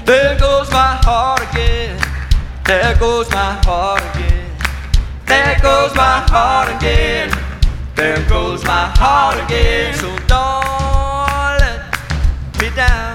There goes my heart again. There goes my heart again. There goes my heart again. There goes my heart again. So don't let me down.